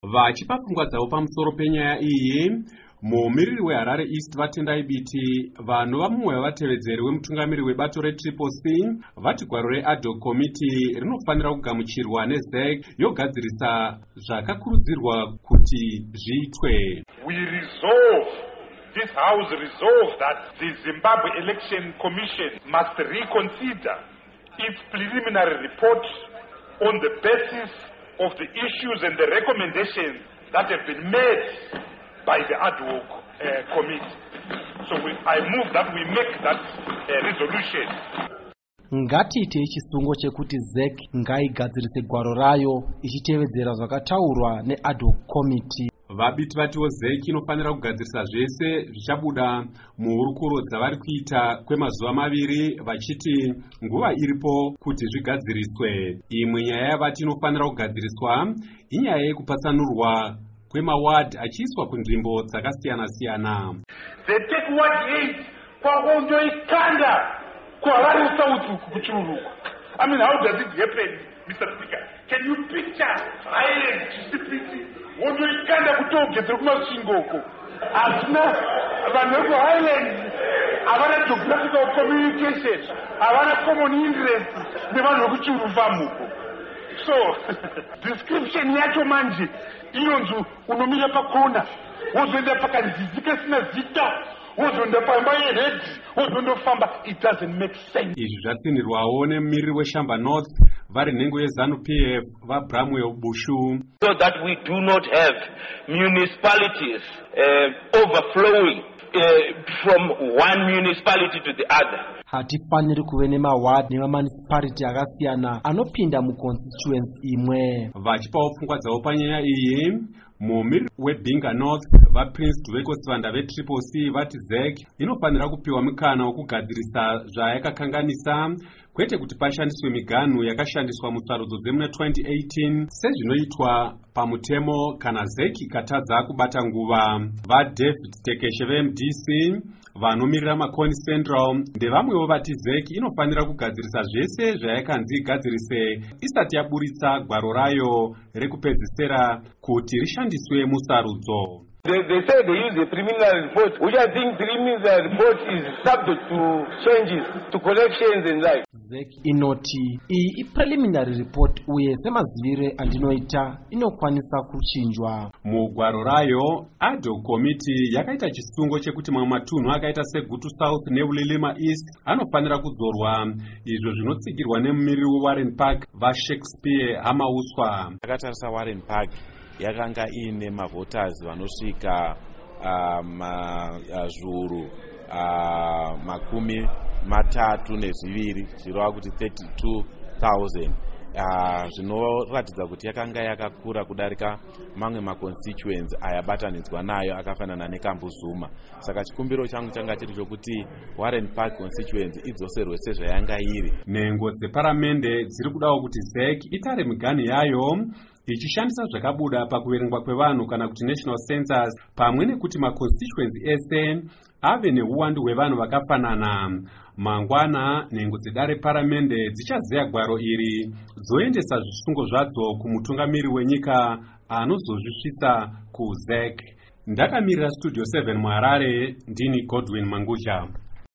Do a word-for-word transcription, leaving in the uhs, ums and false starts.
Vachipa pfungwa dzavo pamusoro penyaya iyi, mumiriri weHarare East vatendai biti vanova mumwe wevatevedzeri wemutungamiri webato reTriple C vati gwaro reAd hoc committee rinofanira kugamuchirwa neZ E C yogadzirisa zvakakurudzirwa kuti zviitwe. We resolve, this house resolves that the Zimbabwe Election Commission must reconsider its preliminary report on the basis of the issues and the recommendations that have been made by the Ad hoc uh, committee. So we, I move that we make that uh, resolution. Ngatiite chisungo chekuti Z E C ngaigadzirise gwaro rayo ichitevedzera zvakataurwa neAd hoc committee. Vabiti vatiwo Z E C inofanira kugadzirisa zvese zvichabuda muhurukuro dzavari kuita kwemazuva maviri vachiti nguva iripo kuti zvigadziriswe. Imwe nyaya yavati inofanira kugadziriswa inyaya yekupatsanurwa kwemaward achiiswa kunzvimbo dzakasiyana siyana. They take ward eight kwaondoikanda kwavarisa utuku kuchiruruka. I mean, how does it happen, Mister Speaker? Can you picture Highland City wondoikanda kutogedzera kumashingoko? Asina vanhu veku Highland havana geographical communication, havana common interest nevanhu vekuchiruvamuko. So, description yacho manje inonzi unomira pakona wozoenda pakanzizi kasina zita wozoenda pamba yered wozondofamba. It doesn't make sense. Izvi zvatsinirwawo nemumiriri weshamba North vari nhengo yeZANU P F vaBramwell Bushu. So that we do not have municipalities uh, overflowing uh, from one municipality to the other. Hatifaniri kuve nemaward nemamunicipality akasiyana anopinda muconstituency imwe. Vachipawo pfungwa dzavo panyaya iyi, mumiriri weBinga North vaPrince Duveko Sivanda veTriple C vati Z E C inofanira kupiwa mukana wokugadzirisa zvayakakanganisa, kwete kuti pashandiswe miganhu yakashandiswa musarudzo dzemuna twenty eighteen sezvinoitwa pamutemo kana Z E C ikatadza kubata nguva. VaDavid Tekeshe veM D C vanomirira maKoni Central ndevamwewo vati Z E C inofanira kugadzirisa zvese zvayakanzi igadzirise isati yaburitsa gwaro rayo rekupedzisira kuti rishandiswe musarudzo. They, they say they use a preliminary report, which I think preliminary report is subject to changes, to corrections and like. Z E C inoti iyi ipreliminary report uye semazivire andinoita inokwanisa kuchinjwa. Mugwaro rayo Ad hoc committee yakaita chisungo chekuti mamwe matunhu akaita seGutu South neUlilima East anofanira kudzorwa, izvo zvinotsigirwa nemumiriri weWarren Park vaShakespeare Hamauswa. Akatarisa Warren Park yakanga ine mavoters vanosvika uh, mazviuru uh, makumi matatu nezviviri zvirova kuti thirty-two thousand. Uh, zvinoratidza kuti yakanga yakakura kudarika mamwe maconstituents ayabatanidzwa nayo akafanana neKambuzuma. Saka chikumbiro changu changa chiri chokuti Warren Park constituents idzoserwe sezvayanga iri. Nhengo dzeparamende dziri kudawo kuti Z E C itare miganhu yayo ichishandisa zvakabuda pakuverengwa kwevanhu kana kuti national census, pamwe nekuti maconstituency ese ave neuwandu hwevanhu vakafanana. Mangwana nhengo dzedare paramende dzichazeya gwaro iri dzoendesa zvisungo zvadzo kumutungamiri wenyika anozozvisvitsa kuZ E C. Ndakamirira Studio seven muHarare, ndini Godwin Mangudya.